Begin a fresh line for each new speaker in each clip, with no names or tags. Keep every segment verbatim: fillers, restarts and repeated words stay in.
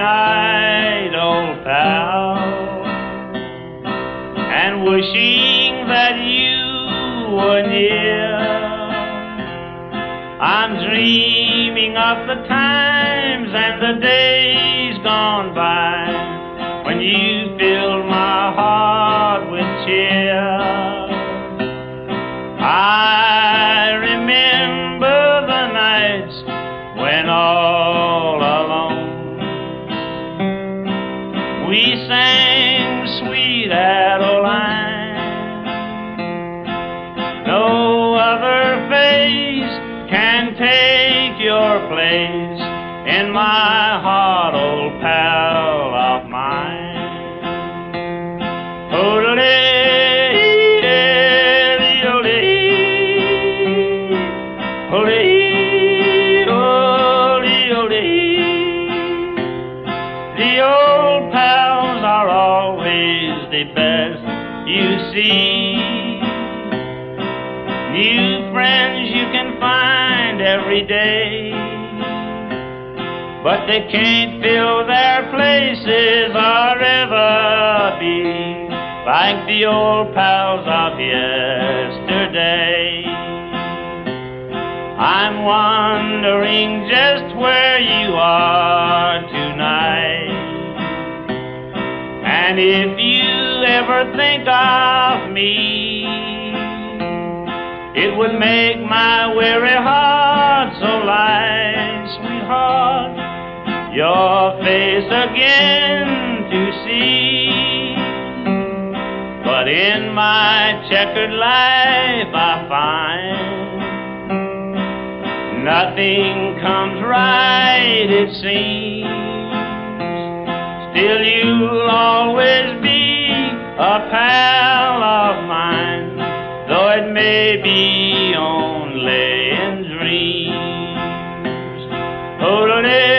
night, old pal, and wishing that you were near. I'm dreaming of the times and the days gone by when you filled my heart with cheer. I remember the nights when all alone we sang sweet Adeline. No other face can take your place in my heart, old pal of mine. The old pals are always the best, you see. New friends you can find every day, but they can't fill their places or ever be like the old pals of yesterday. I'm wondering just where you are tonight, and if you ever think of me, it would make my weary heart so light, sweetheart, your face again to see. But in my checkered life I find nothing comes right, it seems. Still you'll always be a pal of mine, though it may be only in dreams. Oh,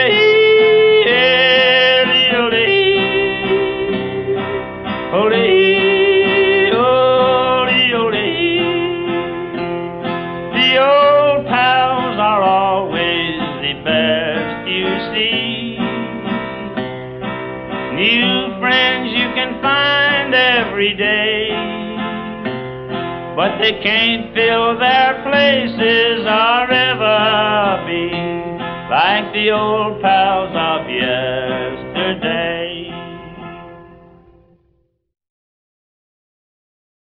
the old pals are always the best, you see. New friends you can find every day, but they can't fill their places or ever be like the old pals of yesterday.